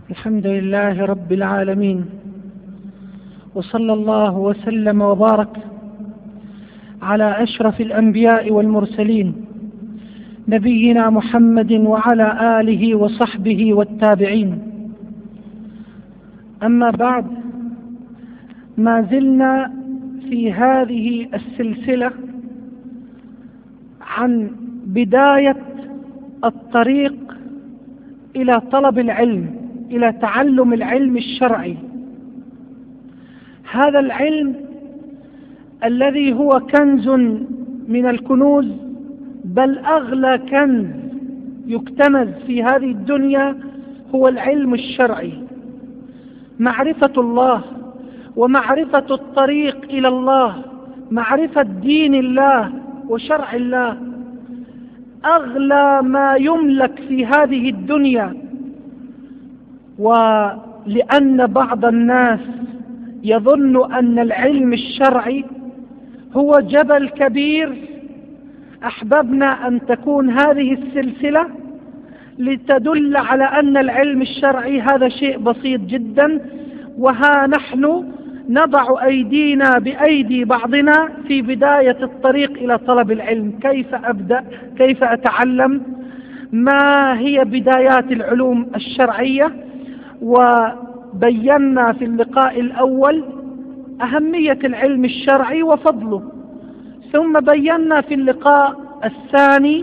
الحمد لله رب العالمين، وصلى الله وسلم وبارك على أشرف الأنبياء والمرسلين نبينا محمد وعلى آله وصحبه والتابعين. أما بعد، ما زلنا في هذه السلسلة عن بداية الطريق إلى طلب العلم، إلى تعلم العلم الشرعي. هذا العلم الذي هو كنز من الكنوز، بل أغلى كنز يكتنز في هذه الدنيا هو العلم الشرعي، معرفة الله ومعرفة الطريق إلى الله، معرفة دين الله وشرع الله. أغلى ما يملك في هذه الدنيا، ولأن بعض الناس يظن أن العلم الشرعي هو جبل كبير، أحببنا أن تكون هذه السلسلة لتدل على أن العلم الشرعي هذا شيء بسيط جدا. وها نحن نضع أيدينا بأيدي بعضنا في بداية الطريق إلى طلب العلم. كيف أبدأ؟ كيف أتعلم؟ ما هي بدايات العلوم الشرعية؟ وبينا في اللقاء الأول أهمية العلم الشرعي وفضله، ثم بينا في اللقاء الثاني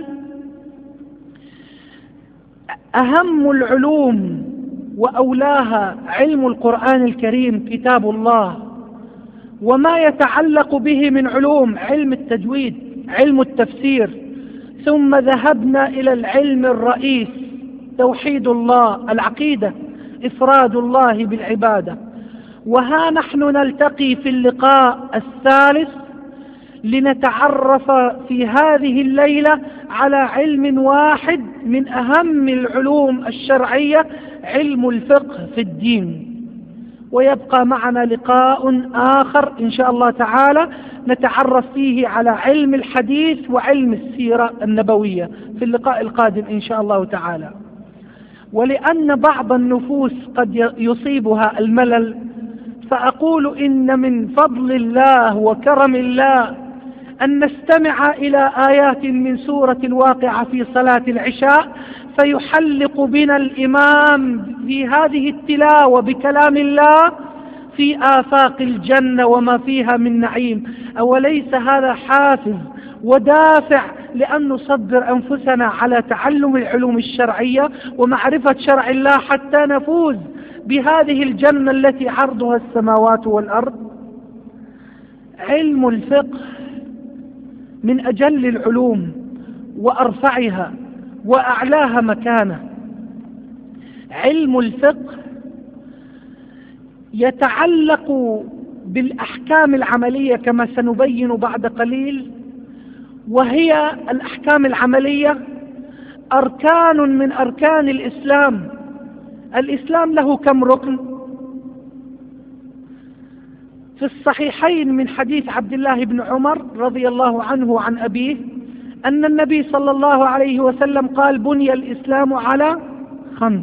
أهم العلوم وأولاها علم القرآن الكريم كتاب الله، وما يتعلق به من علوم علم التجويد، علم التفسير. ثم ذهبنا إلى العلم الرئيس توحيد الله، العقيدة، إفراد الله بالعبادة. وها نحن نلتقي في اللقاء الثالث لنتعرف في هذه الليلة على علم واحد من أهم العلوم الشرعية، علم الفقه في الدين. ويبقى معنا لقاء آخر إن شاء الله تعالى نتعرف فيه على علم الحديث وعلم السيرة النبوية في اللقاء القادم إن شاء الله تعالى. ولأن بعض النفوس قد يصيبها الملل، فأقول إن من فضل الله وكرم الله أن نستمع إلى آيات من سورة الواقعة في صلاة العشاء، فيحلق بنا الإمام في هذه التلاوة بكلام الله في آفاق الجنة وما فيها من نعيم. أوليس هذا حافز ودافع لأن نصبر أنفسنا على تعلم العلوم الشرعية ومعرفة شرع الله حتى نفوز بهذه الجنة التي عرضها السماوات والأرض؟ علم الفقه من أجل العلوم وأرفعها وأعلاها مكانة. علم الفقه يتعلق بالأحكام العملية كما سنبين بعد قليل، وهي الأحكام العملية أركان من أركان الإسلام. الإسلام له كم ركن؟ في الصحيحين من حديث عبد الله بن عمر رضي الله عنه عن أبيه أن النبي صلى الله عليه وسلم قال: بني الإسلام على 5: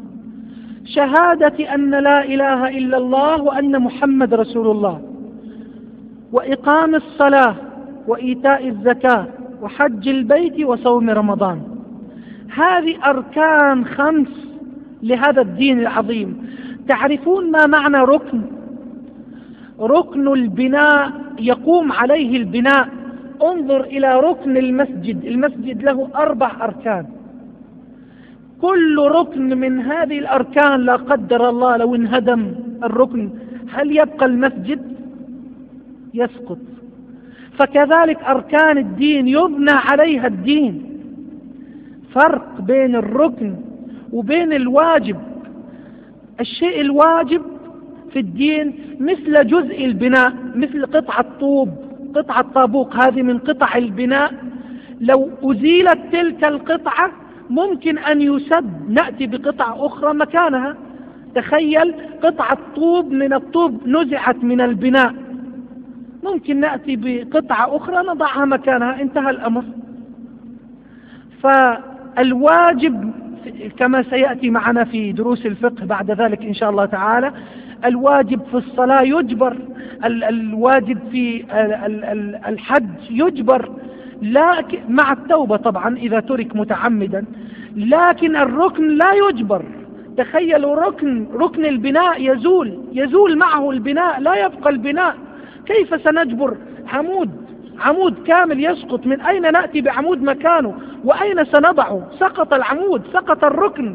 شهادة أن لا إله إلا الله وأن محمد رسول الله، وإقام الصلاة، وإيتاء الزكاة، وحج البيت، وصوم رمضان. هذه أركان 5 لهذا الدين العظيم. تعرفون ما معنى ركن؟ ركن البناء يقوم عليه البناء. انظر إلى ركن المسجد، المسجد له 4 أركان. كل ركن من هذه الأركان لا قدر الله لو انهدم الركن، هل يبقى المسجد؟ يسقط. فكذلك أركان الدين يبنى عليها الدين. فرق بين الركن وبين الواجب. الشيء الواجب في الدين مثل جزء البناء، مثل قطعة طوب، قطعة طابوق، هذه من قطع البناء. لو أزيلت تلك القطعة ممكن أن يسد، نأتي بقطعة أخرى مكانها. تخيل قطعة طوب من الطوب نزعت من البناء، ممكن نأتي بقطعة أخرى نضعها مكانها، انتهى الأمر. فالواجب كما سيأتي معنا في دروس الفقه بعد ذلك إن شاء الله تعالى، الواجب في الصلاة يجبر، الواجب في الحج يجبر، لكن مع التوبة طبعا إذا ترك متعمدا، لكن الركن لا يجبر. تخيلوا ركن البناء يزول معه البناء، لا يبقى البناء. كيف سنجبر عمود كامل يسقط؟ من أين نأتي بعمود مكانه؟ وأين سنضعه؟ سقط العمود، سقط الركن.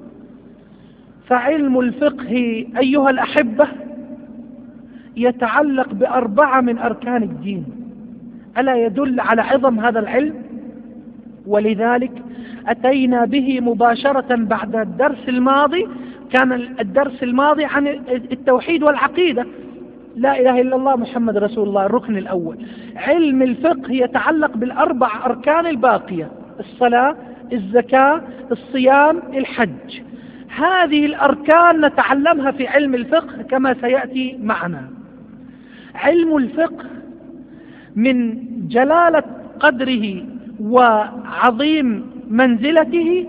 فعلم الفقه أيها الأحبة يتعلق ب4 من أركان الدين. ألا يدل على عظم هذا العلم؟ ولذلك أتينا به مباشرة بعد الدرس الماضي. كان الدرس الماضي عن التوحيد والعقيدة، لا إله إلا الله محمد رسول الله، الركن الأول. علم الفقه يتعلق بال4 أركان الباقية: الصلاة، الزكاة، الصيام، الحج. هذه الأركان نتعلمها في علم الفقه كما سيأتي معنا. علم الفقه من جلالة قدره وعظيم منزلته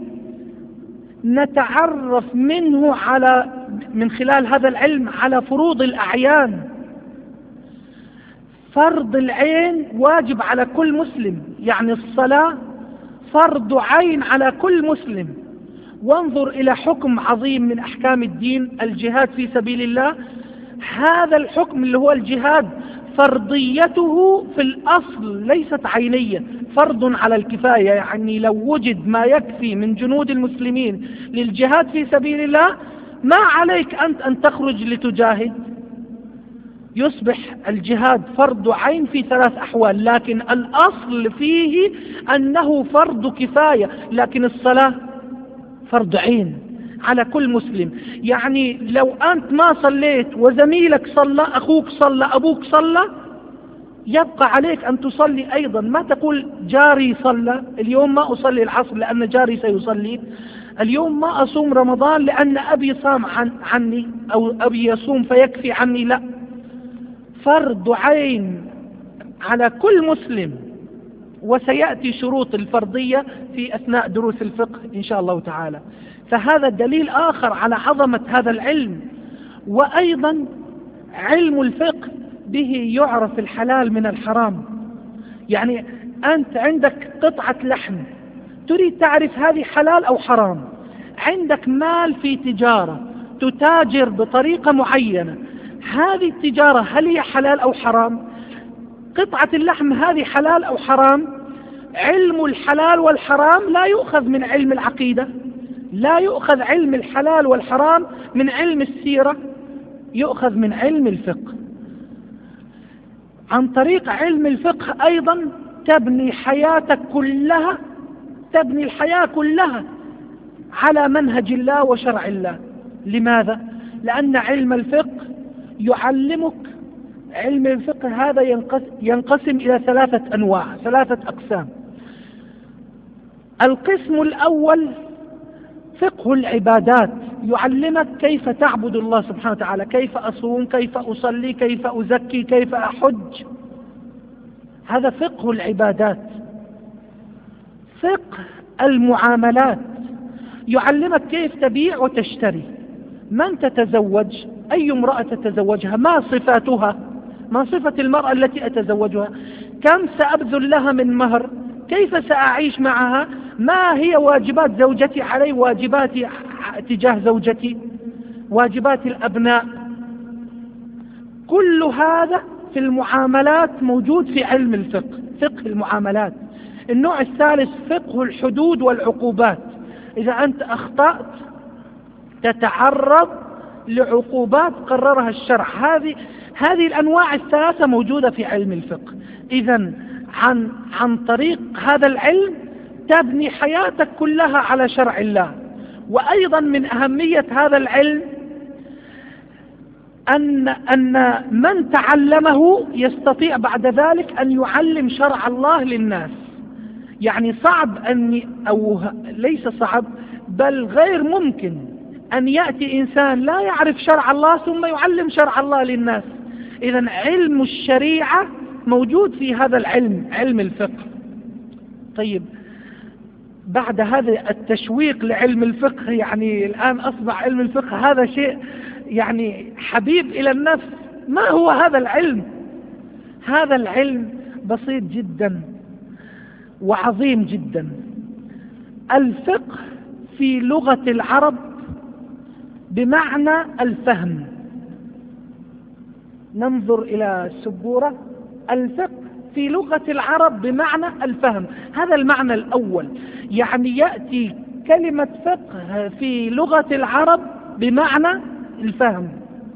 نتعرف منه من خلال هذا العلم على فروض الأعيان. فرض العين واجب على كل مسلم، يعني الصلاة فرض عين على كل مسلم. وانظر إلى حكم عظيم من أحكام الدين، الجهاد في سبيل الله. هذا الحكم اللي هو الجهاد فرضيته في الأصل ليست عينية، فرض على الكفاية. يعني لو وجد ما يكفي من جنود المسلمين للجهاد في سبيل الله ما عليك أنت أن تخرج لتجاهد. يصبح الجهاد فرض عين في 3 أحوال، لكن الأصل فيه أنه فرض كفاية. لكن الصلاة فرض عين على كل مسلم. يعني لو أنت ما صليت وزميلك صلى، أخوك صلى، أبوك صلى، يبقى عليك أن تصلي أيضا. ما تقول جاري صلى اليوم ما أصلي العصر لأن جاري سيصلي، اليوم ما أصوم رمضان لأن أبي صام عني أو أبي يصوم فيكفي عني. لا، فرض عين على كل مسلم. وسيأتي شروط الفرضية في أثناء دروس الفقه إن شاء الله تعالى. فهذا دليل آخر على عظمة هذا العلم. وأيضا علم الفقه به يعرف الحلال من الحرام. يعني أنت عندك قطعة لحم تريد تعرف هذه حلال أو حرام، عندك مال في تجارة تتاجر بطريقة معينة، هذه التجارة هل هي حلال أو حرام؟ قطعة اللحم هذه حلال أو حرام؟ علم الحلال والحرام لا يؤخذ من علم العقيدة، لا يؤخذ علم الحلال والحرام من علم السيرة، يؤخذ من علم الفقه. عن طريق علم الفقه أيضا تبني حياتك كلها، تبني الحياة كلها على منهج الله وشرع الله. لماذا؟ لأن علم الفقه يعلمك، علم الفقه هذا ينقسم إلى 3 أنواع، 3 أقسام. القسم الأول فقه العبادات، يعلمك كيف تعبد الله سبحانه وتعالى، كيف أصوم، كيف أصلي، كيف أزكي، كيف أحج. هذا فقه العبادات. فقه المعاملات يعلمك كيف تبيع وتشتري، من تتزوج، أي امرأة تتزوجها، ما صفاتها، ما صفة المرأة التي أتزوجها، كم سأبذل لها من مهر، كيف سأعيش معها، ما هي واجبات زوجتي علي، واجباتي تجاه زوجتي، واجبات الأبناء. كل هذا في المعاملات موجود في علم الفقه، فقه المعاملات. النوع الثالث فقه الحدود والعقوبات، إذا أنت أخطأت تتعرض لعقوبات قررها الشرع. هذه الأنواع ال3 موجودة في علم الفقه. إذن عن طريق هذا العلم تبني حياتك كلها على شرع الله. وأيضا من أهمية هذا العلم أن من تعلمه يستطيع بعد ذلك أن يعلم شرع الله للناس. يعني صعب أو ليس صعب بل غير ممكن أن يأتي إنسان لا يعرف شرع الله ثم يعلم شرع الله للناس. إذن علم الشريعة موجود في هذا العلم، علم الفقه. طيب، بعد هذا التشويق لعلم الفقه، يعني الآن أصبح علم الفقه هذا شيء يعني حبيب إلى النفس. ما هو هذا العلم؟ هذا العلم بسيط جدا وعظيم جدا. الفقه في لغة العرب بمعنى الفهم. ننظر إلى السبورة. الفقه في لغة العرب بمعنى الفهم، هذا المعنى الأول. يعني يأتي كلمة فقه في لغة العرب بمعنى الفهم.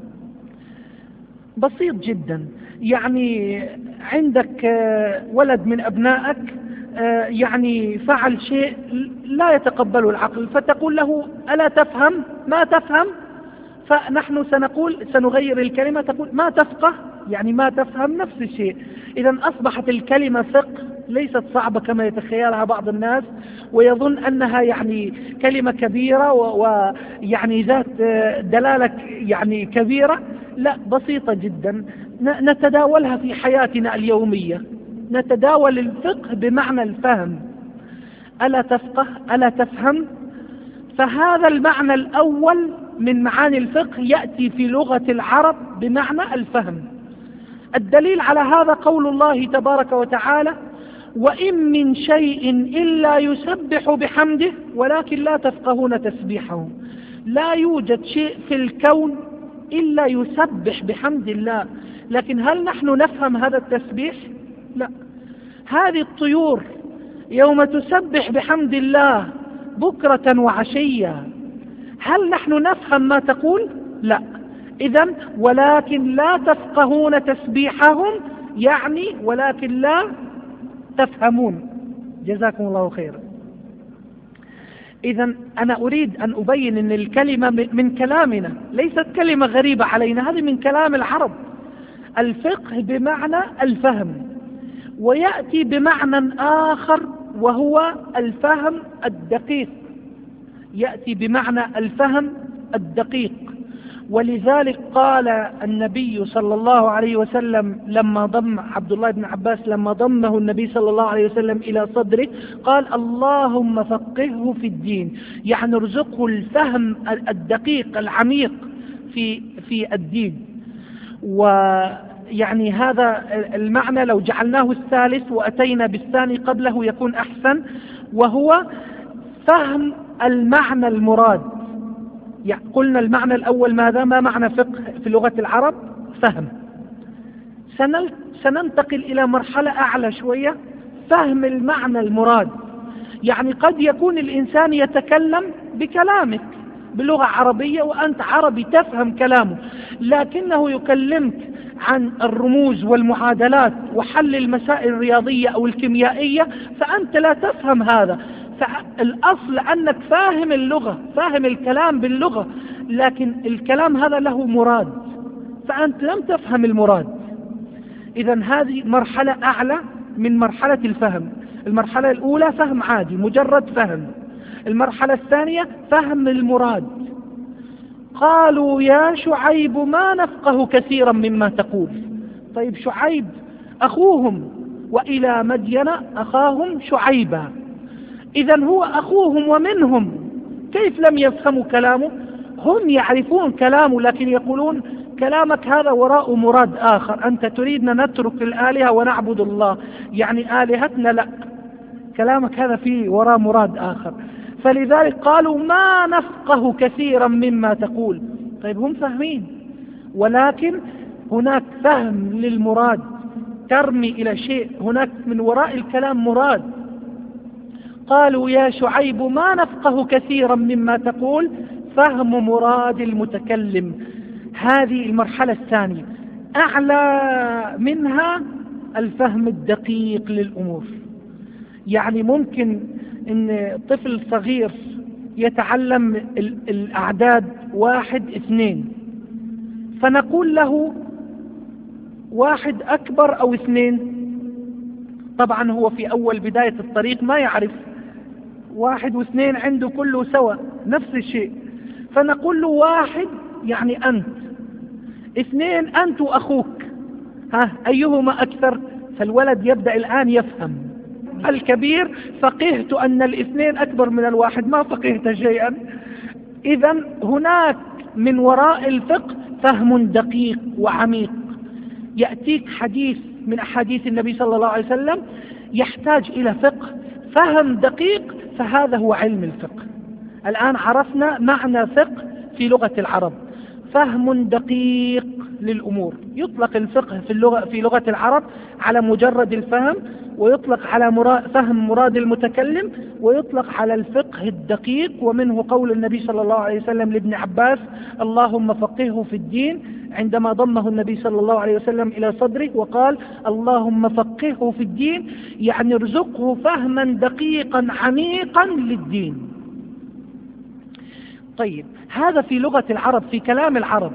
بسيط جدا. يعني عندك ولد من أبنائك يعني فعل شيء لا يتقبله العقل، فتقول له ألا تفهم؟ ما تفهم؟ فنحن سنغير الكلمة، تقول ما تفقه، يعني ما تفهم، نفس الشيء. إذا أصبحت الكلمة فقه ليست صعبة كما يتخيلها بعض الناس، ويظن أنها يعني كلمة كبيرة ويعني ذات دلالة يعني كبيرة. لا، بسيطة جدا، نتداولها في حياتنا اليومية. نتداول الفقه بمعنى الفهم. ألا تفقه؟ ألا تفهم؟ فهذا المعنى الأول من معاني الفقه يأتي في لغة العرب بمعنى الفهم. الدليل على هذا قول الله تبارك وتعالى: وإن من شيء إلا يسبح بحمده ولكن لا تفقهون تسبيحهم. لا يوجد شيء في الكون إلا يسبح بحمد الله، لكن هل نحن نفهم هذا التسبيح؟ لا. هذه الطيور يوم تسبح بحمد الله بكرة وعشية، هل نحن نفهم ما تقول؟ لا. إذن ولكن لا تفقهون تسبيحهم، يعني ولكن لا تفهمون. جزاكم الله خيرا. إذن أنا أريد أن أبين أن الكلمة من كلامنا، ليست كلمة غريبة علينا، هذه من كلام العرب. الفقه بمعنى الفهم، ويأتي بمعنى آخر وهو الفهم الدقيق. يأتي بمعنى الفهم الدقيق. ولذلك قال النبي صلى الله عليه وسلم لما ضم عبد الله بن عباس، لما ضمه النبي صلى الله عليه وسلم إلى صدره، قال: اللهم فقهه في الدين، يعني ارزقه الفهم الدقيق العميق في الدين. ويعني هذا المعنى لو جعلناه الثالث وأتينا بالثاني قبله يكون أحسن، وهو فهم المعنى المراد. يعني قلنا المعنى الأول ماذا؟ ما معنى فقه في لغة العرب؟ فهم. سننتقل إلى مرحلة أعلى شوية، فهم المعنى المراد. يعني قد يكون الإنسان يتكلم بكلامك بلغة عربية وأنت عربي تفهم كلامه، لكنه يكلمك عن الرموز والمعادلات وحل المسائل الرياضية أو الكيميائية، فأنت لا تفهم هذا. فالأصل أنك فاهم اللغة، فاهم الكلام باللغة، لكن الكلام هذا له مراد، فأنت لم تفهم المراد. إذن هذه مرحلة أعلى من مرحلة الفهم. المرحلة الأولى فهم عادي، مجرد فهم. المرحلة الثانية فهم المراد. قالوا يا شعيب ما نفقه كثيرا مما تقول. طيب شعيب أخوهم، وإلى مدين أخاهم شعيبا، إذن هو أخوهم ومنهم، كيف لم يفهموا كلامه؟ هم يعرفون كلامه لكن يقولون كلامك هذا وراء مراد آخر، أنت تريدنا نترك الآلهة ونعبد الله، يعني آلهتنا لا، كلامك هذا فيه وراء مراد آخر. فلذلك قالوا ما نفقه كثيرا مما تقول. طيب هم فاهمين، ولكن هناك فهم للمراد، ترمي إلى شيء هناك من وراء الكلام مراد. قالوا يا شعيب ما نفقه كثيرا مما تقول، فهم مراد المتكلم. هذه المرحلة الثانية. أعلى منها الفهم الدقيق للأمور. يعني ممكن أن طفل صغير يتعلم الأعداد 1 2، فنقول له 1 أكبر أو 2. طبعا هو في أول بداية الطريق ما يعرف 1 و2 عنده كله سوا نفس الشيء، فنقول له 1 يعني أنت، 2 أنت وأخوك، أيهما أكثر؟ فالولد يبدأ الآن يفهم، الكبير فقهت أن الاثنين أكبر من الواحد، ما فقهت شيئا. إذا هناك من وراء الفقه فهم دقيق وعميق. يأتيك حديث من أحاديث النبي صلى الله عليه وسلم يحتاج إلى فقه، فهم دقيق، فهذا هو علم الفقه. الآن عرفنا معنى فقه في لغة العرب، فهم دقيق للأمور. يطلق الفقه في لغة العرب على مجرد الفهم، ويطلق على فهم مراد المتكلم، ويطلق على الفقه الدقيق. ومنه قول النبي صلى الله عليه وسلم لابن عباس: اللهم فقهه في الدين، عندما ضمه النبي صلى الله عليه وسلم إلى صدره وقال: اللهم فقهه في الدين، يعني ارزقه فهما دقيقا عميقا للدين. طيب، هذا في لغة العرب، في كلام العرب.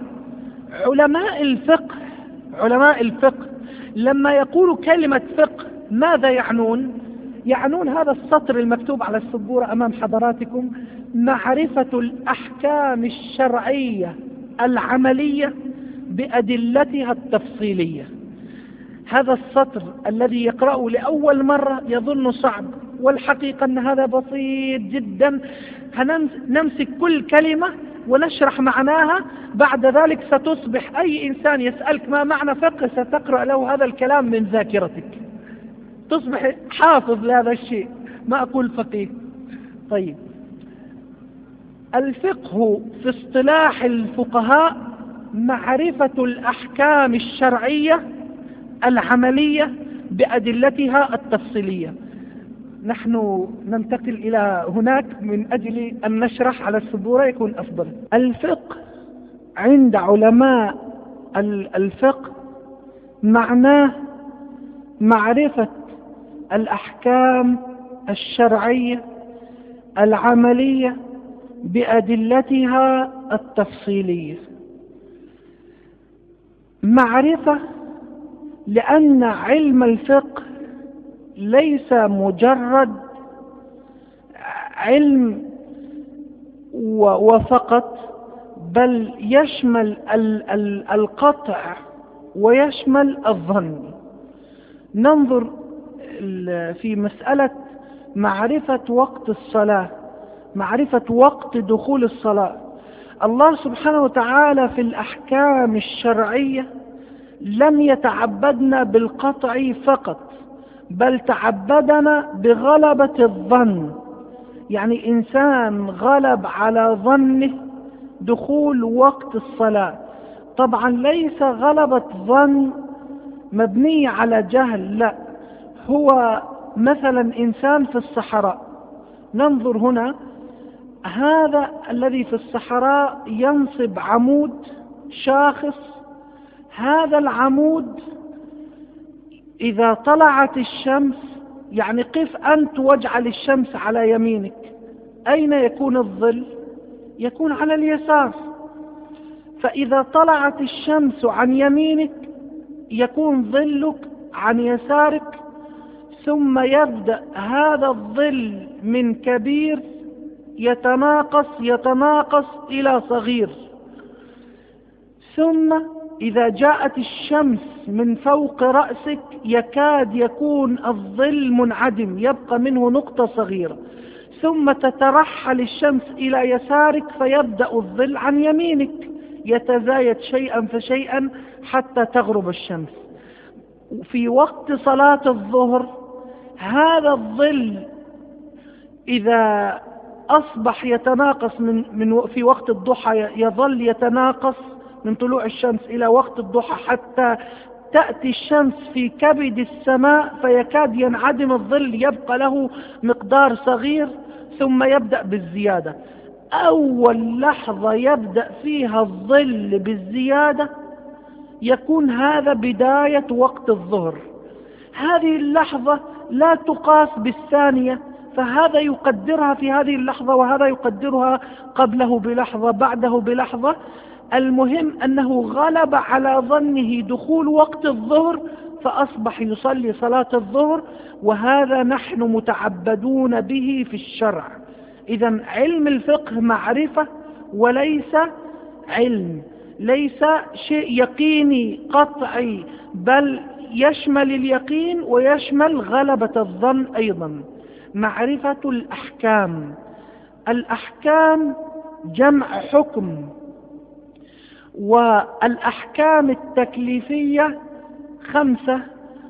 علماء الفقه لما يقولوا كلمة فقه ماذا يعنون؟ يعنون هذا السطر المكتوب على السبورة أمام حضراتكم: معرفة الأحكام الشرعية العملية بأدلتها التفصيلية. هذا السطر الذي يقرأه لأول مرة يظن صعب، والحقيقة أن هذا بسيط جدا. هنمسك كل كلمة ونشرح معناها، بعد ذلك ستصبح أي إنسان يسألك ما معنى فقه ستقرأ له هذا الكلام من ذاكرتك، تصبح حافظ لهذا الشيء، ما أقول فقيه. طيب، الفقه في اصطلاح الفقهاء معرفة الأحكام الشرعية العملية بأدلتها التفصيلية. نحن ننتقل إلى هناك من أجل أن نشرح على السبورة يكون أفضل. الفقه عند علماء الفقه معناه معرفة الأحكام الشرعية العملية بأدلتها التفصيلية. معرفة، لأن علم الفقه ليس مجرد علم وفقط، بل يشمل القطع ويشمل الظن. ننظر في مسألة معرفة وقت الصلاة، معرفة وقت دخول الصلاة. الله سبحانه وتعالى في الأحكام الشرعية لم يتعبدنا بالقطع فقط، بل تعبدنا بغلبة الظن. يعني إنسان غلب على ظنه دخول وقت الصلاة. طبعا ليس غلبة ظن مبنية على جهل، لا، هو مثلا إنسان في الصحراء، ننظر هنا، هذا الذي في الصحراء ينصب عمود شاخص، هذا العمود إذا طلعت الشمس، يعني قف أنت واجعل الشمس على يمينك، أين يكون الظل؟ يكون على اليسار. فإذا طلعت الشمس عن يمينك يكون ظلك عن يسارك، ثم يبدأ هذا الظل من كبير يتناقص إلى صغير، ثم إذا جاءت الشمس من فوق رأسك يكاد يكون الظل منعدم، يبقى منه نقطة صغيرة، ثم تترحل الشمس إلى يسارك فيبدأ الظل عن يمينك يتزايد شيئا فشيئا حتى تغرب الشمس. في وقت صلاة الظهر هذا الظل إذا أصبح يتناقص في وقت الضحى، يظل يتناقص من طلوع الشمس إلى وقت الضحى حتى تأتي الشمس في كبد السماء فيكاد ينعدم الظل، يبقى له مقدار صغير، ثم يبدأ بالزيادة. أول لحظة يبدأ فيها الظل بالزيادة يكون هذا بداية وقت الظهر. هذه اللحظة لا تقاس بالثانية، فهذا يقدرها في هذه اللحظة وهذا يقدرها قبله بلحظة بعده بلحظة. المهم أنه غلب على ظنه دخول وقت الظهر فأصبح يصلي صلاة الظهر، وهذا نحن متعبدون به في الشرع. إذن علم الفقه معرفة وليس علم، ليس شيء يقيني قطعي، بل يشمل اليقين ويشمل غلبة الظن أيضا. معرفة الأحكام. الأحكام جمع حكم، والأحكام التكليفية 5،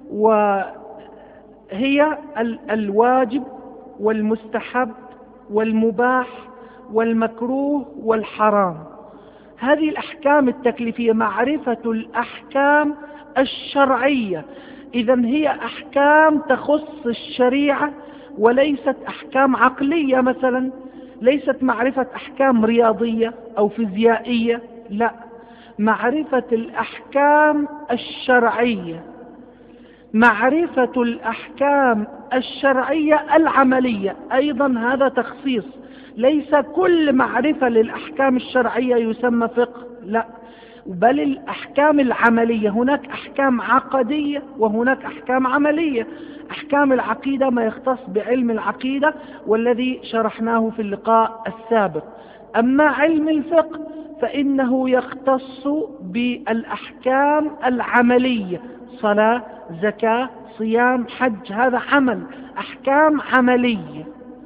وهي الواجب والمستحب والمباح والمكروه والحرام. هذه الأحكام التكليفية. معرفة الأحكام الشرعية، إذن هي أحكام تخص الشريعة وليست أحكام عقلية مثلا، ليست معرفة أحكام رياضية أو فيزيائية، لا، معرفة الأحكام الشرعية. معرفة الأحكام الشرعية العملية أيضا هذا تخصيص، ليس كل معرفة للأحكام الشرعية يسمى فقه، لا، بل الأحكام العملية. هناك أحكام عقدية وهناك أحكام عملية. أحكام العقيدة ما يختص بعلم العقيدة والذي شرحناه في اللقاء السابق. أما علم الفقه فإنه يختص بالأحكام العملية، صلاة، زكاة، صيام، حج، هذا عمل، أحكام عملية.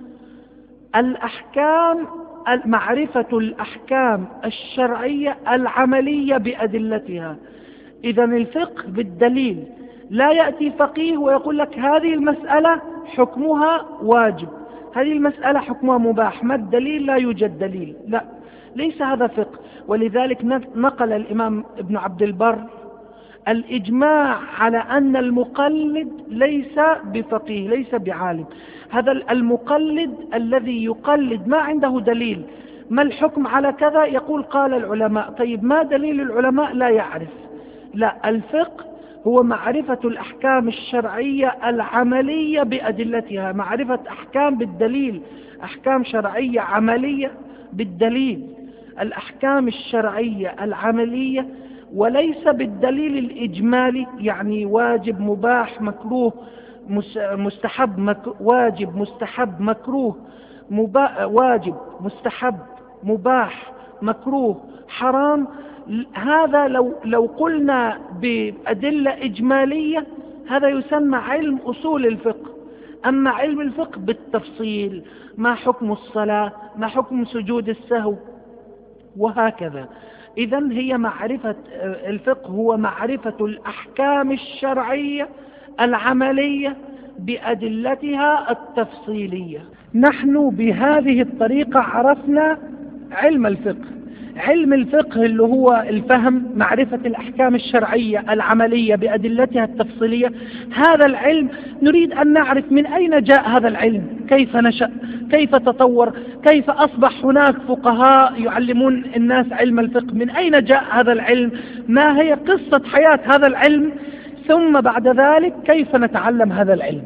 معرفة الأحكام الشرعية العملية بأدلتها. إذن الفقه بالدليل، لا يأتي فقيه ويقول لك هذه المسألة حكمها واجب، هذه المسألة حكمها مباح، ما الدليل؟ لا يوجد دليل، لا، ليس هذا فقه. ولذلك نقل الإمام ابن عبد البر الإجماع على أن المقلد ليس بفقيه، ليس بعالم. هذا المقلد الذي يقلد ما عنده دليل، ما الحكم على كذا؟ يقول قال العلماء. طيب ما دليل العلماء؟ لا يعرف. لا، الفقه هو معرفة الأحكام الشرعية العملية بأدلتها، معرفة أحكام بالدليل، أحكام شرعية عملية بالدليل، الأحكام الشرعية العملية، وليس بالدليل الإجمالي، يعني واجب، مباح، مكروه، مستحب، واجب، مستحب، مكروه، واجب، مستحب، مباح، مكروه، حرام. هذا لو قلنا بأدلة إجمالية هذا يسمى علم أصول الفقه. أما علم الفقه بالتفصيل، ما حكم الصلاة، ما حكم سجود السهو، وهكذا. إذن هي معرفة الفقه هو معرفة الأحكام الشرعية العملية بأدلتها التفصيلية. نحن بهذه الطريقة عرفنا علم الفقه. علم الفقه اللي هو الفهم، معرفة الأحكام الشرعية العملية بأدلتها التفصيلية. هذا العلم نريد أن نعرف من أين جاء هذا العلم، كيف نشأ، كيف تطور، كيف أصبح هناك فقهاء يعلمون الناس علم الفقه، من أين جاء هذا العلم، ما هي قصة حياة هذا العلم، ثم بعد ذلك كيف نتعلم هذا العلم.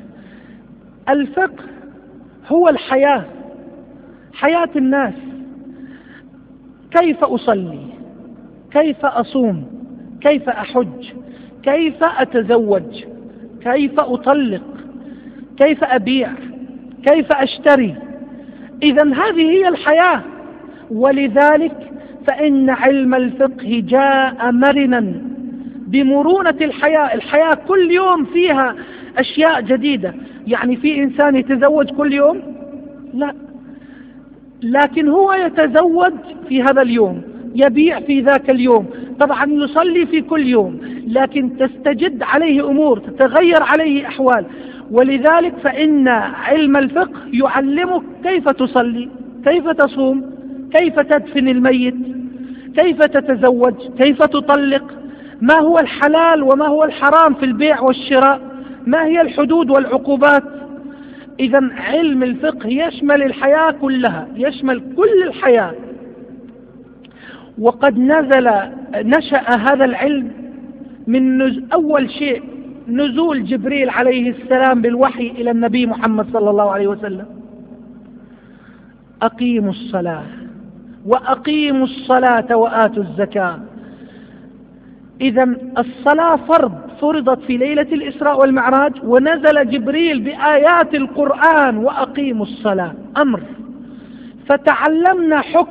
الفقه هو الحياة، حياة الناس. كيف أصلي، كيف أصوم، كيف أحج، كيف أتزوج، كيف أطلق، كيف أبيع، كيف أشتري. إذن هذه هي الحياة. ولذلك فإن علم الفقه جاء مرنا بمرونة الحياة. الحياة كل يوم فيها أشياء جديدة. يعني في إنسان يتزوج كل يوم؟ لا، لكن هو يتزوج في هذا اليوم، يبيع في ذاك اليوم، طبعا يصلي في كل يوم، لكن تستجد عليه أمور، تتغير عليه أحوال. ولذلك فإن علم الفقه يعلمك كيف تصلي، كيف تصوم، كيف تدفن الميت، كيف تتزوج، كيف تطلق، ما هو الحلال وما هو الحرام في البيع والشراء، ما هي الحدود والعقوبات. إذن علم الفقه يشمل الحياة كلها، يشمل كل الحياة. وقد نشأ هذا العلم من أول شيء نزول جبريل عليه السلام بالوحي إلى النبي محمد صلى الله عليه وسلم. أقيموا الصلاة وأقيموا الصلاة وآتوا الزكاة. إذن الصلاة فرضت في ليلة الإسراء والمعراج، ونزل جبريل بآيات القرآن وأقيموا الصلاة، أمر. فتعلمنا حكم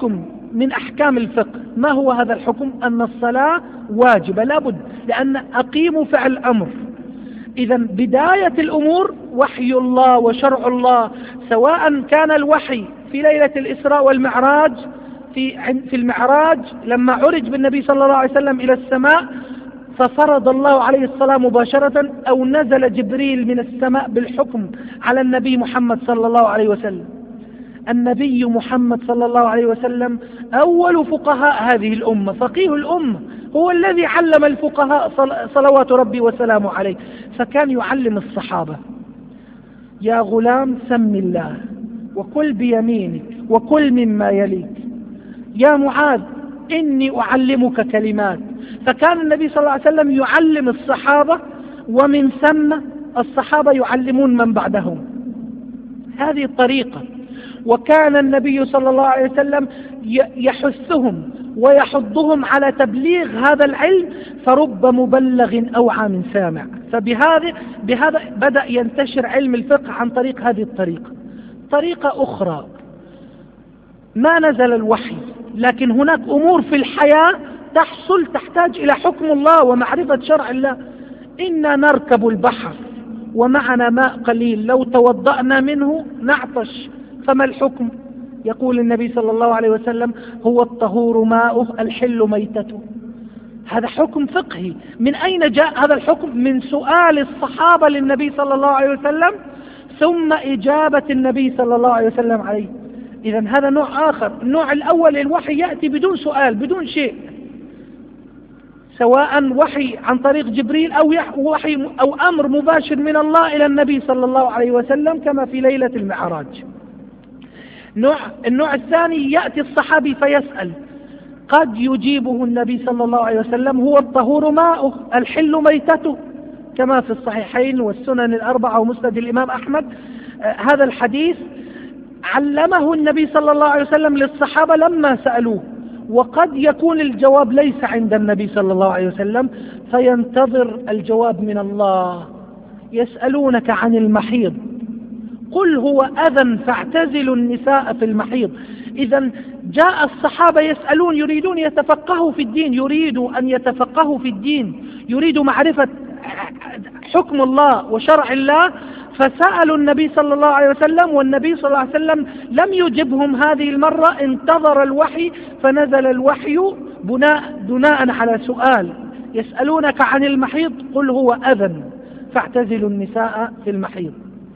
من أحكام الفقه. ما هو هذا الحكم؟ أن الصلاة واجبة لابد، لأن أقيموا فعل أمر. إذا بداية الأمور وحي الله وشرع الله، سواء كان الوحي في ليلة الإسراء والمعراج، في المعراج لما عرج بالنبي صلى الله عليه وسلم إلى السماء ففرض الله عليه الصلاة مباشرة، أو نزل جبريل من السماء بالحكم على النبي محمد صلى الله عليه وسلم. النبي محمد صلى الله عليه وسلم أول فقهاء هذه الأمة، فقيه الأمة، هو الذي علم الفقهاء صلوات ربي وسلامه عليه. فكان يعلم الصحابة: يا غلام سم الله وكل بيمينك وكل مما يليك، يا معاذ إني أعلمك كلمات. فكان النبي صلى الله عليه وسلم يعلم الصحابة، ومن ثم الصحابة يعلمون من بعدهم. هذه الطريقة. وكان النبي صلى الله عليه وسلم يحثهم ويحضهم على تبليغ هذا العلم، فرب مبلغ أوعى من سامع. بهذا بدأ ينتشر علم الفقه عن طريق هذه الطريقة. طريقة أخرى: ما نزل الوحي، لكن هناك أمور في الحياة تحتاج إلى حكم الله ومعرفة شرع الله. إنا نركب البحر ومعنا ماء قليل، لو توضأنا منه نعطش، فما الحكم؟ يقول النبي صلى الله عليه وسلم: هو الطهور ماؤه الحل ميتته. هذا حكم فقهي. من أين جاء هذا الحكم؟ من سؤال الصحابة للنبي صلى الله عليه وسلم، ثم إجابة النبي صلى الله عليه وسلم عليه. إذا هذا نوع آخر. النوع الأول الوحي يأتي بدون سؤال، بدون شيء، سواء وحي عن طريق جبريل أو وحي أو أمر مباشر من الله إلى النبي صلى الله عليه وسلم، كما في ليلة المعراج. النوع الثاني: يأتي الصحابي فيسأل، قد يجيبه النبي صلى الله عليه وسلم: هو الطهور ماؤه الحل ميتته، كما في الصحيحين والسنن الأربعة ومسند الإمام أحمد. هذا الحديث علمه النبي صلى الله عليه وسلم للصحابة لما سألوه، وقد يكون الجواب ليس عند النبي صلى الله عليه وسلم، فينتظر الجواب من الله. يسألونك عن المحيض، قل هو أذى فاعتزلوا النساء في المحيض. إذا جاء الصحابة يسألون، يريدون يتفقهوا في الدين، يريدوا أن يتفقهوا في الدين، يريدوا معرفة حكم الله وشرع الله، فسألوا النبي صلى الله عليه وسلم، والنبي صلى الله عليه وسلم لم يجبهم هذه المرة، انتظر الوحي، فنزل الوحي بناء على سؤال. يسألونك عن المحيض قل هو أذى فاعتزلوا النساء في المحيض.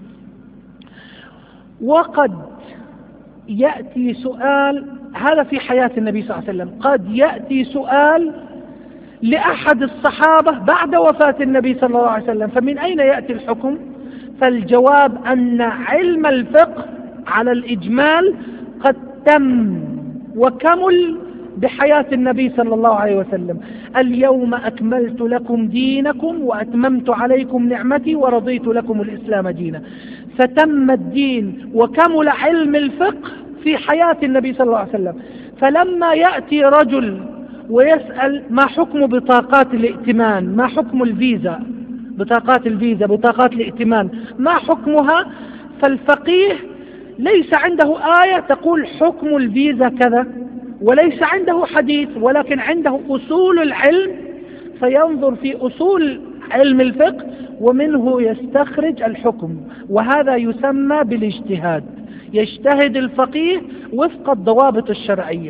وقد يأتي سؤال، هذا في حياة النبي صلى الله عليه وسلم، قد يأتي سؤال لأحد الصحابة بعد وفاة النبي صلى الله عليه وسلم، فمن أين يأتي الحكم؟ فالجواب أن علم الفقه على الإجمال قد تم وكمل بحياة النبي صلى الله عليه وسلم. اليوم أكملت لكم دينكم وأتممت عليكم نعمتي ورضيت لكم الإسلام دينا. فتم الدين وكمل علم الفقه في حياة النبي صلى الله عليه وسلم. فلما يأتي رجل ويسأل ما حكم بطاقات الائتمان، ما حكم الفيزا، بطاقات الفيزا، بطاقات الائتمان، ما حكمها؟ فالفقيه ليس عنده آية تقول حكم الفيزا كذا، وليس عنده حديث، ولكن عنده أصول العلم، فينظر في أصول علم الفقه ومنه يستخرج الحكم، وهذا يسمى بالاجتهاد. يجتهد الفقيه وفق الضوابط الشرعية.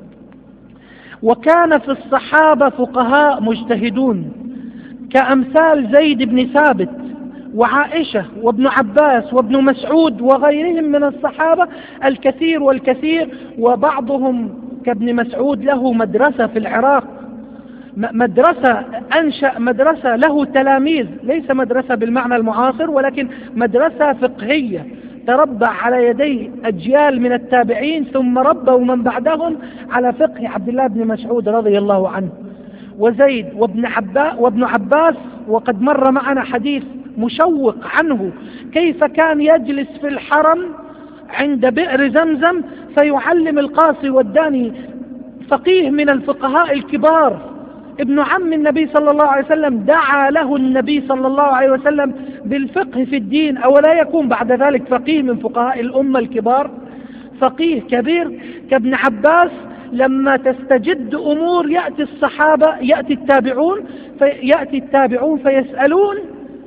وكان في الصحابة فقهاء مجتهدون كأمثال زيد بن ثابت وعائشة وابن عباس وابن مسعود وغيرهم من الصحابة الكثير والكثير. وبعضهم كابن مسعود له مدرسة في العراق، أنشأ مدرسة له تلاميذ، ليس مدرسة بالمعنى المعاصر، ولكن مدرسة فقهية تربى على يدي أجيال من التابعين، ثم ربوا من بعدهم على فقه عبد الله بن مسعود رضي الله عنه. وزيد وابن عباس، وقد مر معنا حديث مشوق عنه، كيف كان يجلس في الحرم عند بئر زمزم فيعلم القاصي والداني، فقيه من الفقهاء الكبار، ابن عم النبي صلى الله عليه وسلم، دعا له النبي صلى الله عليه وسلم بالفقه في الدين، أولا يكون بعد ذلك فقيه من فقهاء الأمة الكبار؟ فقيه كبير كابن عباس لما تستجد أمور يأتي الصحابة، يأتي التابعون فيسألون،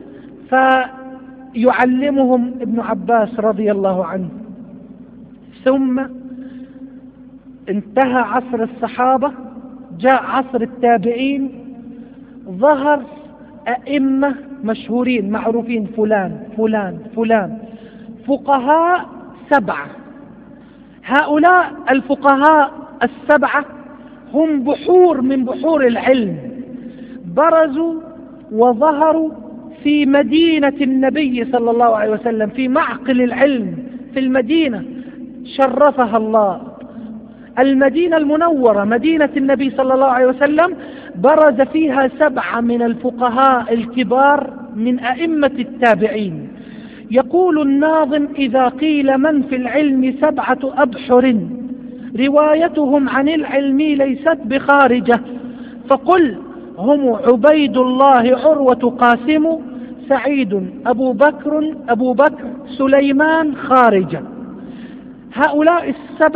فيعلمهم ابن عباس رضي الله عنه. ثم انتهى عصر الصحابة، جاء عصر التابعين، ظهر أئمة مشهورين معروفين، فلان فلان فلان، فقهاء 7. هؤلاء الفقهاء 7 هم بحور من بحور العلم، برزوا وظهروا في مدينة النبي صلى الله عليه وسلم، في معقل العلم في المدينة شرفها الله. المدينة المنورة مدينة النبي صلى الله عليه وسلم برز فيها 7 من الفقهاء الكبار من أئمة التابعين. يقول الناظم: إذا قيل من في العلم 7 أبحر روايتهم عن العلم ليست بخارجة، فقل هم عبيد الله عروة قاسم سعيد أبو بكر سليمان خارجة. هؤلاء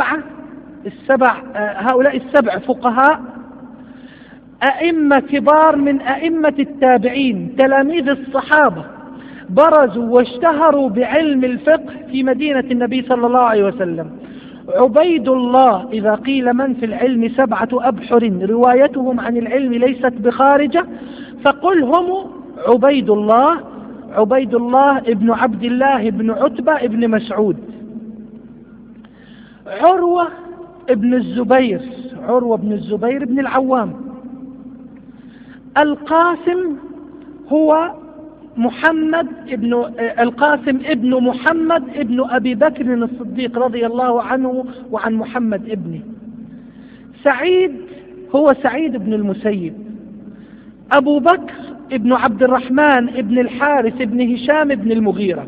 السبع فقهاء أئمة كبار من أئمة التابعين، تلاميذ الصحابة، برزوا واشتهروا بعلم الفقه في مدينة النبي صلى الله عليه وسلم. عبيد الله: إذا قيل من في العلم 7 أبحر روايتهم عن العلم ليست بخارجة، فقل هم عبيد الله ابن عبد الله ابن عتبة ابن مسعود، عروة بن الزبير بن العوام، القاسم ابن محمد ابن أبي بكر الصديق رضي الله عنه وعن محمد ابنه، سعيد هو سعيد بن المسيب، أبو بكر ابن عبد الرحمن ابن الحارث ابن هشام ابن المغيرة،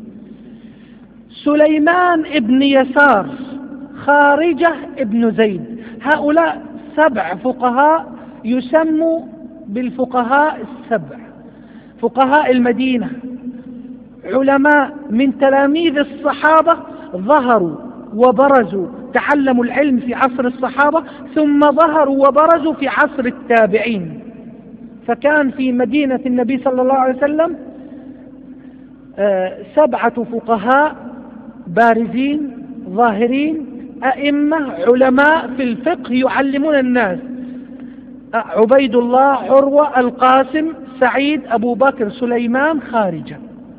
سليمان ابن يسار، خارجة ابن زيد. هؤلاء 7 فقهاء يسموا بالفقهاء 7، فقهاء المدينة، علماء من تلاميذ الصحابة، ظهروا وبرزوا، تعلموا العلم في عصر الصحابة، ثم ظهروا وبرزوا في عصر التابعين. فكان في مدينة النبي صلى الله عليه وسلم 7 فقهاء بارزين ظاهرين، أئمة علماء في الفقه يعلمون الناس: عبيد الله، عروة، القاسم، سعيد، أبو بكر، سليمان، خارجة.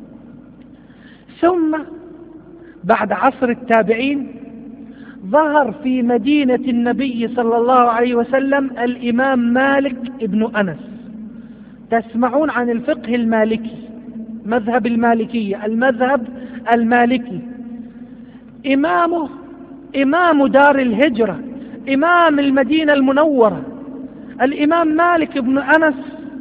ثم بعد عصر التابعين ظهر في مدينة النبي صلى الله عليه وسلم الإمام مالك ابن أنس. تسمعون عن الفقه المالكي، مذهب المالكية، المذهب المالكي، إمام دار الهجرة، إمام المدينة المنورة، الإمام مالك بن أنس.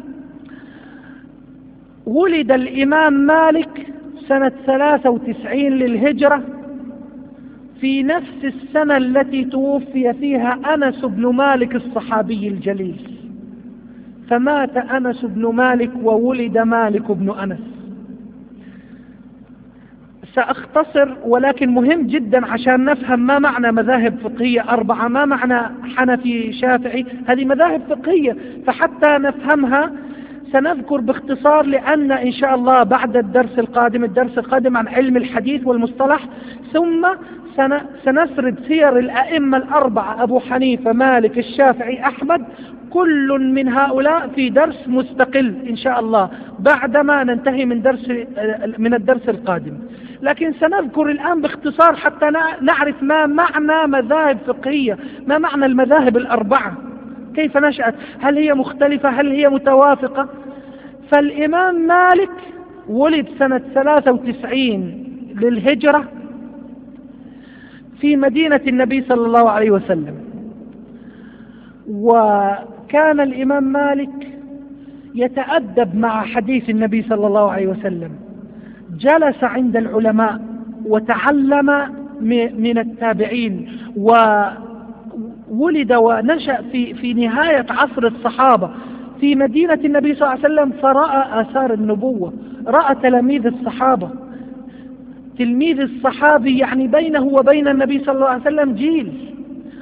ولد الإمام مالك سنة 93 للهجرة، في نفس السنة التي توفي فيها أنس بن مالك الصحابي الجليل، فمات أنس بن مالك وولد مالك بن أنس. سأختصر، ولكن مهم جدا عشان نفهم ما معنى مذاهب فقهية 4، ما معنى حنفي شافعي، هذه مذاهب فقهية، فحتى نفهمها سنذكر باختصار، لأن إن شاء الله بعد الدرس القادم عن علم الحديث والمصطلح، ثم سنسرد سير الأئمة 4: أبو حنيفة، مالك، الشافعي، أحمد، كل من هؤلاء في درس مستقل إن شاء الله بعدما ننتهي من الدرس القادم. لكن سنذكر الآن باختصار حتى نعرف ما معنى مذاهب فقهية، ما معنى المذاهب 4، كيف نشأت، هل هي مختلفة، هل هي متوافقة. فالإمام مالك ولد سنة 93 للهجرة في مدينة النبي صلى الله عليه وسلم، وكان الإمام مالك يتأدب مع حديث النبي صلى الله عليه وسلم، جلس عند العلماء وتعلم من التابعين، وولد ونشأ في نهاية عصر الصحابة في مدينة النبي صلى الله عليه وسلم، فرأى آثار النبوة، رأى تلاميذ الصحابة. تلميذ الصحابي يعني بينه وبين النبي صلى الله عليه وسلم جيل،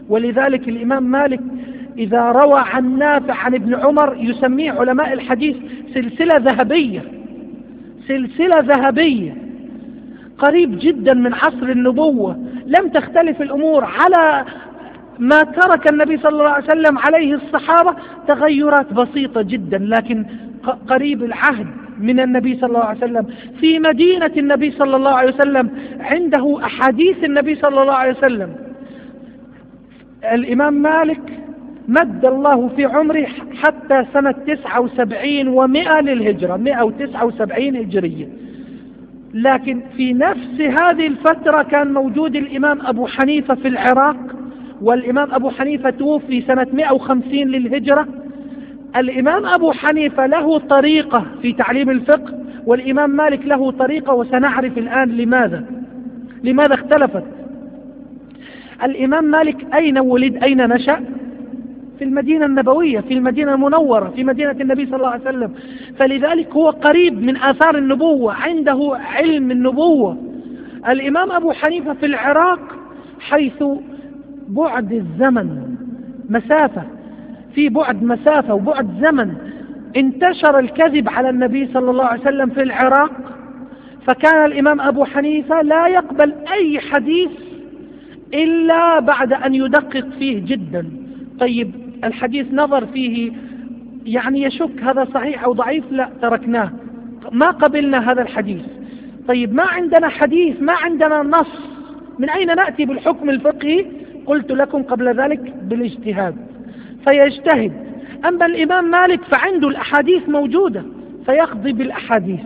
ولذلك الإمام مالك إذا روى عن نافع عن ابن عمر يسميه علماء الحديث سلسلة ذهبية، سلسلة ذهبية، قريب جدا من عصر النبوة. لم تختلف الأمور على ما ترك النبي صلى الله عليه وسلم عليه الصحابة، تغيرات بسيطة جدا، لكن قريب العهد من النبي صلى الله عليه وسلم، في مدينة النبي صلى الله عليه وسلم، عنده أحاديث النبي صلى الله عليه وسلم. الإمام مالك مد الله في عمره حتى سنة 79 و100 للهجرة، 179 هجرية. لكن في نفس هذه الفترة كان موجود الإمام أبو حنيفة في العراق، والإمام أبو حنيفة توفي سنة 150 للهجرة. الإمام أبو حنيفة له طريقة في تعليم الفقه، والإمام مالك له طريقة، وسنعرف الآن لماذا اختلفت. الإمام مالك أين ولد، أين نشأ؟ في المدينة النبوية، في المدينة المنورة، في مدينة النبي صلى الله عليه وسلم، فلذلك هو قريب من آثار النبوة، عنده علم النبوة. الإمام أبو حنيفة في العراق، حيث بعد الزمن مسافة، في بعد مسافة وبعد زمن، انتشر الكذب على النبي صلى الله عليه وسلم في العراق، فكان الإمام أبو حنيفة لا يقبل أي حديث إلا بعد أن يدقق فيه جدا. طيب الحديث نظر فيه يعني يشك هذا صحيح أو ضعيف، لا تركناه، ما قبلنا هذا الحديث. طيب ما عندنا حديث، ما عندنا نص، من أين نأتي بالحكم الفقهي؟ قلت لكم قبل ذلك بالاجتهاد، فيجتهد. أما الإمام مالك فعنده الأحاديث موجودة فيقضي بالأحاديث.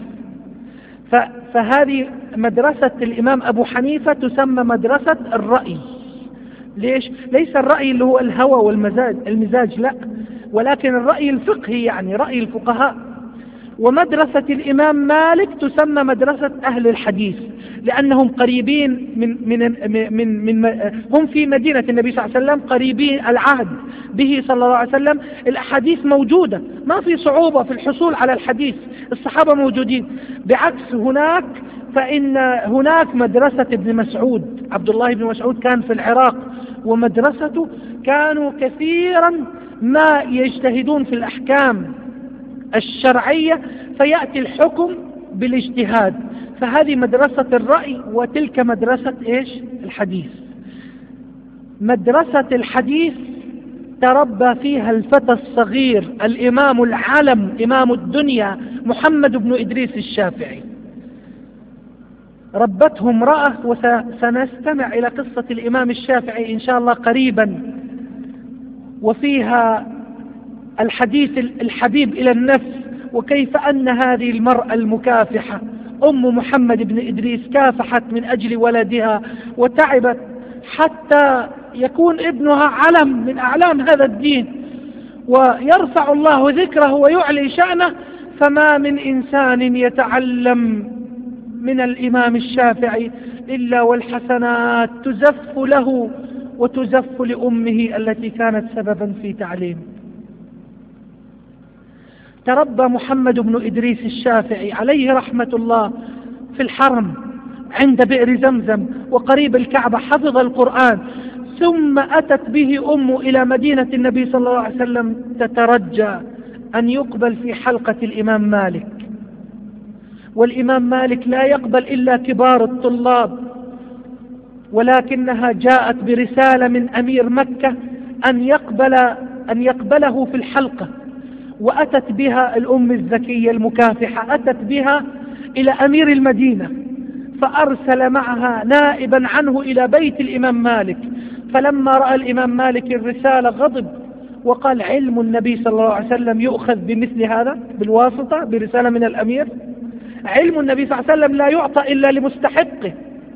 فهذه مدرسة الإمام أبو حنيفة تسمى مدرسة الرأي. ليش؟ ليس الرأي اللي هو الهوى والمزاج، لا، ولكن الرأي الفقهي، يعني رأي الفقهاء. ومدرسة الإمام مالك تسمى مدرسة أهل الحديث، لأنهم قريبين من هم في مدينة النبي صلى الله عليه وسلم، قريبين العهد به صلى الله عليه وسلم، الأحاديث موجودة، ما في صعوبة في الحصول على الحديث، الصحابة موجودين. بعكس هناك، فإن هناك مدرسة ابن مسعود، عبد الله بن مسعود كان في العراق، ومدرسته كانوا كثيرا ما يجتهدون في الأحكام الشرعية، فيأتي الحكم بالاجتهاد. فهذه مدرسة الرأي، وتلك مدرسة إيش؟ الحديث. مدرسة الحديث تربى فيها الفتى الصغير الإمام العالم، إمام الدنيا، محمد بن إدريس الشافعي، ربته امرأة. وسنستمع إلى قصة الإمام الشافعي إن شاء الله قريبا، وفيها الحديث الحبيب إلى النفس، وكيف أن هذه المرأة المكافحة أم محمد بن إدريس كافحت من أجل ولدها وتعبت حتى يكون ابنها علم من أعلام هذا الدين، ويرفع الله ذكره ويعلي شأنه. فما من إنسان يتعلم من الإمام الشافعي إلا والحسنات تزف له وتزف لأمه التي كانت سببا في تعليمه. تربى محمد بن إدريس الشافعي عليه رحمة الله في الحرم عند بئر زمزم وقريب الكعبة، حفظ القرآن، ثم أتت به أمه إلى مدينة النبي صلى الله عليه وسلم تترجى أن يقبل في حلقة الإمام مالك. والإمام مالك لا يقبل إلا كبار الطلاب، ولكنها جاءت برسالة من أمير مكة أن يقبله في الحلقة، وأتت بها الأم الذكية المكافحة، أتت بها إلى أمير المدينة، فأرسل معها نائبا عنه إلى بيت الإمام مالك. فلما رأى الإمام مالك الرسالة غضب وقال: علم النبي صلى الله عليه وسلم يؤخذ بمثل هذا، بالواسطة، برسالة من الأمير؟ علم النبي صلى الله عليه وسلم لا يعطى إلا لمستحقه.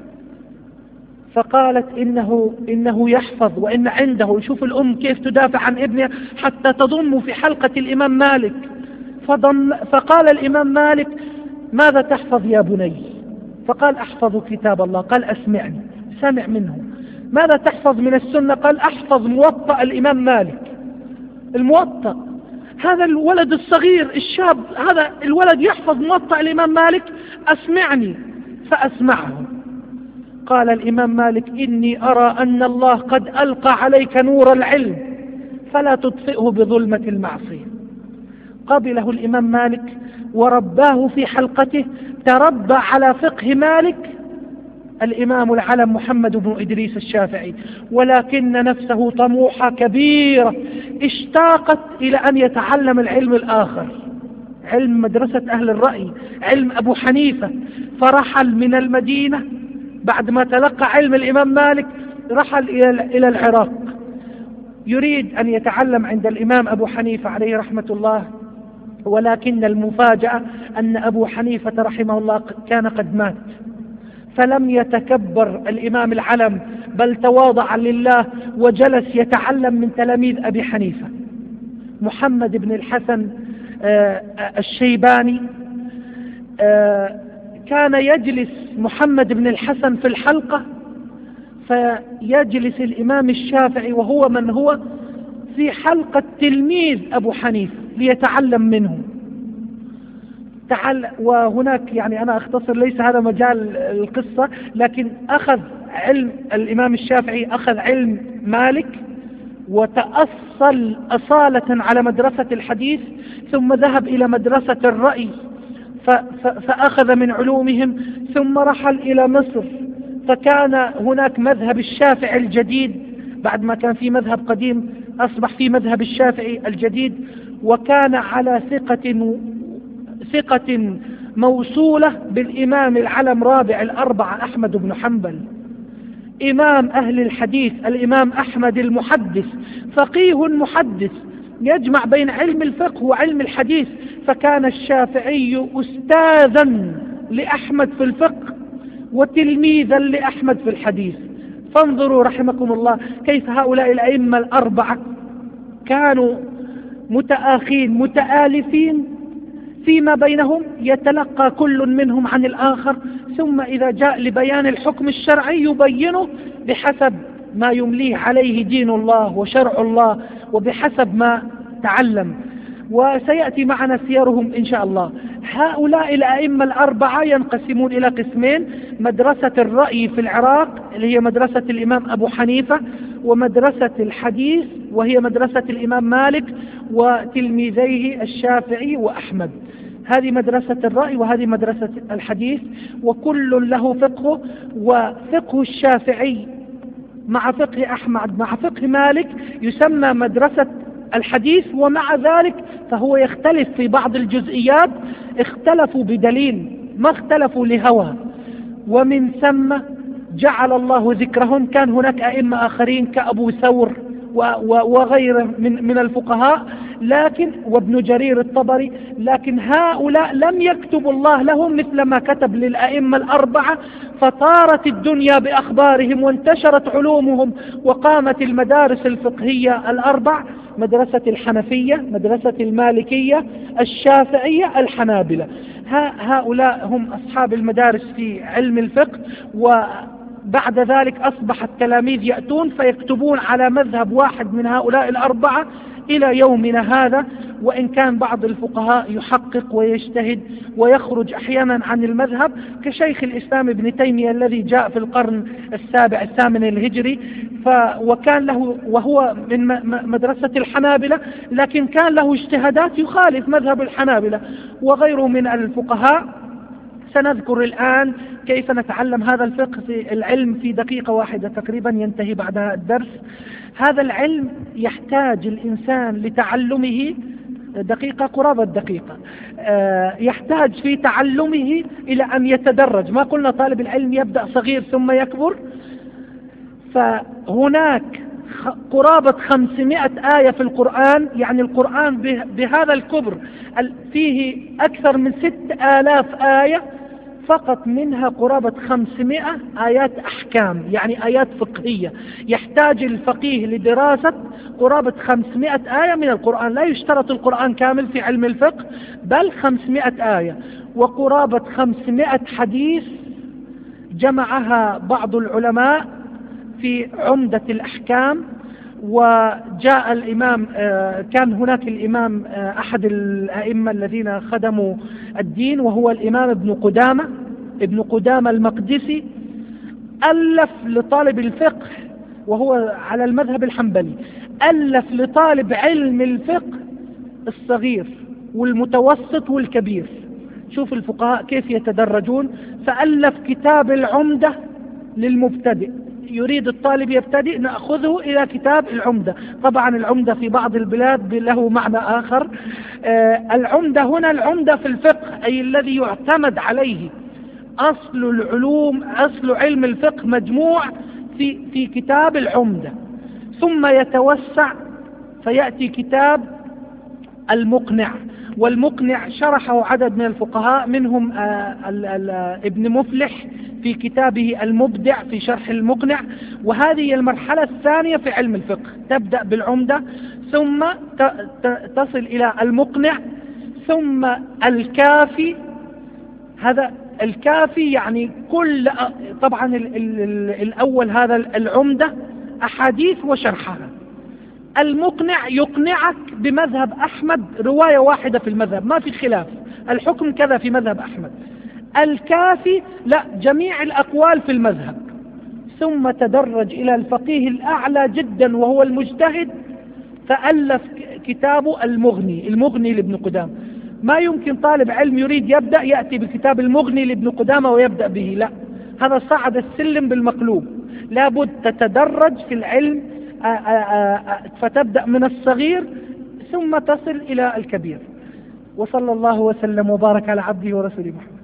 فقالت: إنه يحفظ وإن عنده. شوف الأم كيف تدافع عن ابنها حتى تضم في حلقة الإمام مالك. فقال الإمام مالك: ماذا تحفظ يا بني؟ فقال: أحفظ كتاب الله. قال: أسمعني. سمع منه. ماذا تحفظ من السنة؟ قال: أحفظ موطأ الإمام مالك. الموطأ، هذا الولد الصغير الشاب، هذا الولد يحفظ موطأ الإمام مالك. أسمعني. فأسمعه. قال الإمام مالك: إني أرى أن الله قد ألقى عليك نور العلم فلا تطفئه بظلمة المعصية. قبله الإمام مالك ورباه في حلقته. تربى على فقه مالك الإمام العلم محمد بن إدريس الشافعي، ولكن نفسه طموحة كبيرة، اشتاقت إلى أن يتعلم العلم الآخر، علم مدرسة أهل الرأي، علم أبو حنيفة. فرحل من المدينة بعد ما تلقى علم الإمام مالك، رحل إلى العراق يريد أن يتعلم عند الإمام أبو حنيفة عليه رحمة الله. ولكن المفاجأة أن أبو حنيفة رحمه الله كان قد مات، فلم يتكبر الإمام العلم بل تواضع لله وجلس يتعلم من تلاميذ أبي حنيفة. محمد بن الحسن الشيباني كان يجلس محمد بن الحسن في الحلقة، فيجلس الإمام الشافعي وهو من هو في حلقة تلميذ أبو حنيفة ليتعلم منه. وهناك يعني أنا أختصر، ليس هذا مجال القصة، لكن أخذ علم الإمام الشافعي، أخذ علم مالك وتأصل أصالة على مدرسة الحديث، ثم ذهب إلى مدرسة الرأي فأخذ من علومهم، ثم رحل إلى مصر فكان هناك مذهب الشافعي الجديد، بعد ما كان في مذهب قديم أصبح في مذهب الشافعي الجديد، وكان على ثقة موصولة بالإمام العلم رابع الأربعة أحمد بن حنبل، إمام أهل الحديث، الإمام أحمد المحدث، فقيه محدث يجمع بين علم الفقه وعلم الحديث. فكان الشافعي أستاذا لأحمد في الفقه وتلميذا لأحمد في الحديث. فانظروا رحمكم الله كيف هؤلاء الأئمة الأربعة كانوا متآخين متآلفين فيما بينهم، يتلقى كل منهم عن الآخر، ثم إذا جاء لبيان الحكم الشرعي يبينه بحسب ما يمليه عليه دين الله وشرع الله وبحسب ما تعلم. وسيأتي معنا سيرهم إن شاء الله. هؤلاء الأئمة الأربعة ينقسمون إلى قسمين: مدرسة الرأي في العراق اللي هي مدرسة الإمام أبو حنيفة، ومدرسة الحديث وهي مدرسة الإمام مالك وتلميذيه الشافعي وأحمد. هذه مدرسة الرأي وهذه مدرسة الحديث، وكل له فقه. وفقه الشافعي مع فقه أحمد مع فقه مالك يسمى مدرسة الحديث، ومع ذلك فهو يختلف في بعض الجزئيات، اختلفوا بدليل ما اختلفوا لهوى، ومن ثم جعل الله ذكرهم. كان هناك أئمة آخرين كأبو ثور وغيره من الفقهاء، لكن وابن جرير الطبري، لكن هؤلاء لم يكتب الله لهم مثل ما كتب للأئمة الأربعة، فطارت الدنيا بأخبارهم وانتشرت علومهم، وقامت المدارس الفقهية الأربع: مدرسة الحنفية، مدرسة المالكية، الشافعية، الحنابلة. هؤلاء هم أصحاب المدارس في علم الفقه. وبعد ذلك أصبح التلاميذ يأتون فيكتبون على مذهب واحد من هؤلاء الأربعة إلى يومنا هذا، وإن كان بعض الفقهاء يحقق ويجتهد ويخرج أحيانا عن المذهب، كشيخ الإسلام ابن تيمية الذي جاء في القرن السابع الثامن الهجري، وكان له وهو من مدرسة الحنابلة، لكن كان له اجتهادات يخالف مذهب الحنابلة، وغيره من الفقهاء. سنذكر الآن كيف نتعلم هذا الفقه في العلم في دقيقة واحدة تقريبا ينتهي بعدها الدرس. هذا العلم يحتاج الإنسان لتعلمه دقيقة قرابة دقيقة، يحتاج في تعلمه إلى أن يتدرج. ما قلنا طالب العلم يبدأ صغير ثم يكبر؟ فهناك قرابة 500 آية في القرآن، يعني القرآن بهذا الكبر فيه أكثر من 6000 آية، فقط منها قرابة 500 آيات أحكام، يعني آيات فقهية. يحتاج الفقيه لدراسة قرابة 500 آية من القرآن. لا يشترط القرآن كامل في علم الفقه، بل 500 آية، وقرابة 500 حديث جمعها بعض العلماء في عمدة الأحكام. وجاء الإمام، كان هناك الإمام أحد الأئمة الذين خدموا الدين وهو الإمام ابن قدامة المقدسي، ألف لطالب الفقه وهو على المذهب الحنبلي، ألف لطالب علم الفقه الصغير والمتوسط والكبير. شوف الفقهاء كيف يتدرجون. فألف كتاب العمدة للمبتدئ، يريد الطالب يبتدئ نأخذه إلى كتاب العمدة. طبعا العمدة في بعض البلاد له معنى آخر. العمدة هنا العمدة في الفقه، أي الذي يعتمد عليه أصل العلوم، أصل علم الفقه مجموع في كتاب العمدة. ثم يتوسع فيأتي كتاب المقنع، والمقنع شرحه عدد من الفقهاء، منهم ابن مفلح في كتابه المبدع في شرح المقنع. وهذه المرحلة الثانية في علم الفقه، تبدأ بالعمدة ثم تصل إلى المقنع ثم الكافي. هذا الكافي يعني كل طبعا الأول هذا العمدة أحاديث وشرحها. المقنع يقنعك بمذهب أحمد، رواية واحدة في المذهب ما في خلاف، الحكم كذا في مذهب أحمد. الكافي لا، جميع الأقوال في المذهب. ثم تدرج إلى الفقيه الأعلى جدا وهو المجتهد، فألف كتابه المغني لابن قدامة. ما يمكن طالب علم يريد يبدأ يأتي بكتاب المغني لابن قدامة ويبدأ به، لا، هذا صعد السلم بالمقلوب. لابد تتدرج في العلم، فتبدأ من الصغير ثم تصل إلى الكبير. وصلى الله وسلم وبارك على عبده ورسوله محمد.